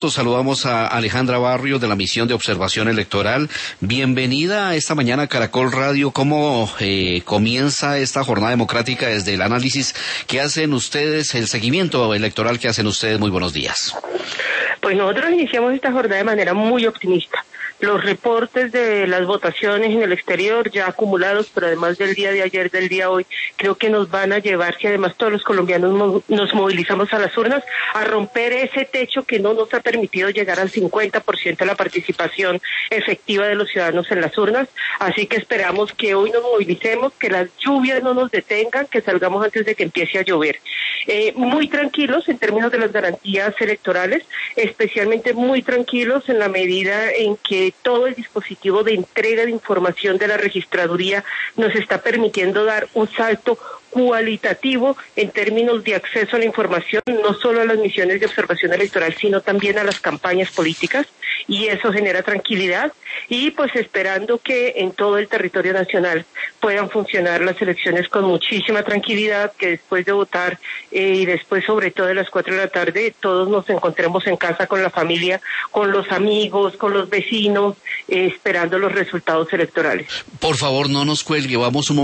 Saludamos a Alejandra Barrios de la Misión de Observación Electoral. Bienvenida a esta mañana a Caracol Radio. ¿Cómo comienza esta jornada democrática desde el análisis que hacen ustedes, el seguimiento electoral que hacen ustedes? Muy buenos días. Pues nosotros iniciamos esta jornada de manera muy optimista. Los reportes de las votaciones en el exterior ya acumulados, pero además del día de ayer, del día de hoy, creo que nos van a llevar, si además todos los colombianos nos movilizamos a las urnas, a romper ese techo que no nos ha permitido llegar al 50% de la participación efectiva de los ciudadanos en las urnas. Así que esperamos que hoy nos movilicemos, que las lluvias no nos detengan, que salgamos antes de que empiece a llover. Muy tranquilos en términos de las garantías electorales, especialmente muy tranquilos en la medida en que todo el dispositivo de entrega de información de la registraduría nos está permitiendo dar un salto cualitativo en términos de acceso a la información, no solo a las misiones de observación electoral, sino también a las campañas políticas, y eso genera tranquilidad, y pues esperando que en todo el territorio nacional puedan funcionar las elecciones con muchísima tranquilidad, que después de votar y después sobre todo de las 4 de la tarde, todos nos encontremos en casa con la familia, con los amigos, con los vecinos, esperando los resultados electorales. Por favor, no nos cuelgue, vamos un momento.